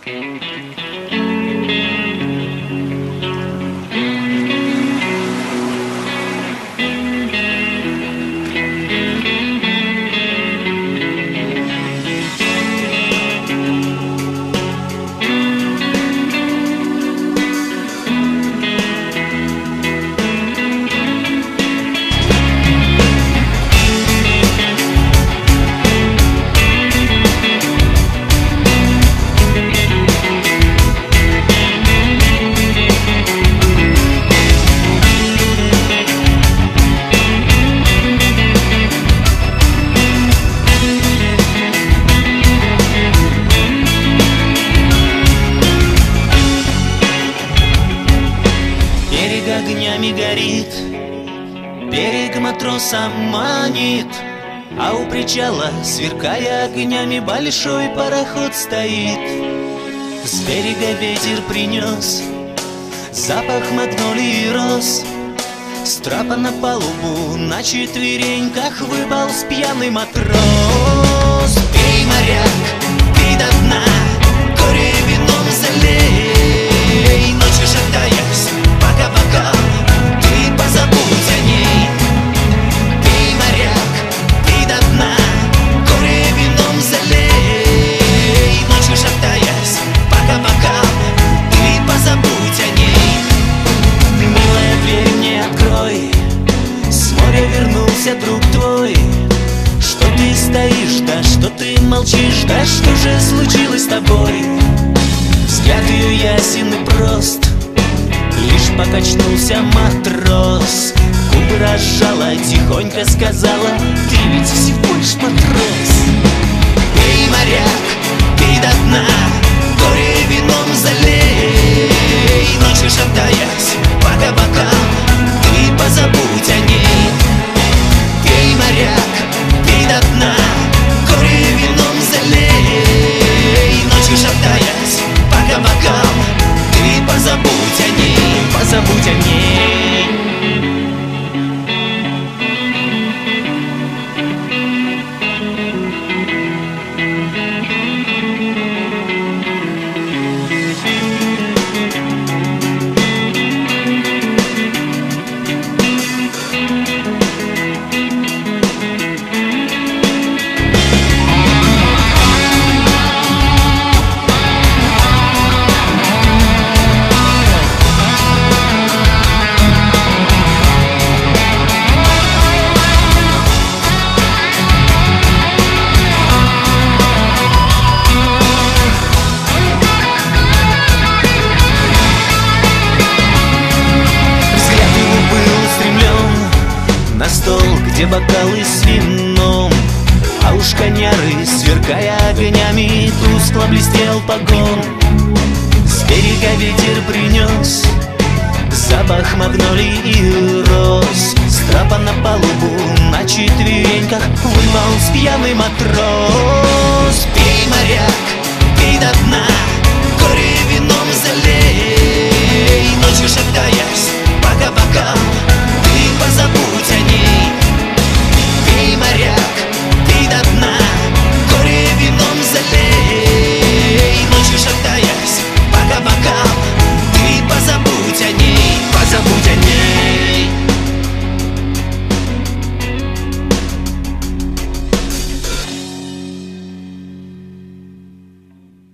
Огнями горит, берег матроса манит, а у причала, сверкая огнями, большой пароход стоит. С берега ветер принес запах магнолии и роз, с трапа на палубу на четвереньках выполз пьяный матрос. Пей, моряк, пей до дна, горе вином залей, ночью шатаясь, пока-пока, ты позабудь о ней. Пей, моряк, пей до дна, горе вином залей, ночью шатаясь, пока-пока, ты позабудь о ней. Милая, дверь мне открой, с моря вернулся друг твой. Что ты стоишь, да что ты молчишь, да что же случилось с тобой? Взгляд ее ясен и прост, лишь покачнулся матрос. Губы разжала, тихонько сказала: ты ведь всего лишь матрос. Пей, моряк, пей до дна, горе вином залей, ночью шатаясь, пока-пока, ты позабудь о ней. Пей, моряк, пей до дна, горе вином залей, ночью шатаясь, пока-пока, ты позабудь о ней, позабудь о ней. На стол, где бокалы с вином, а уж коняры, сверкая огнями, тускло блестел погон. С берега ветер принес запах магнолий и роз, с трапа на палубу на четвереньках выполз пьяный матрос.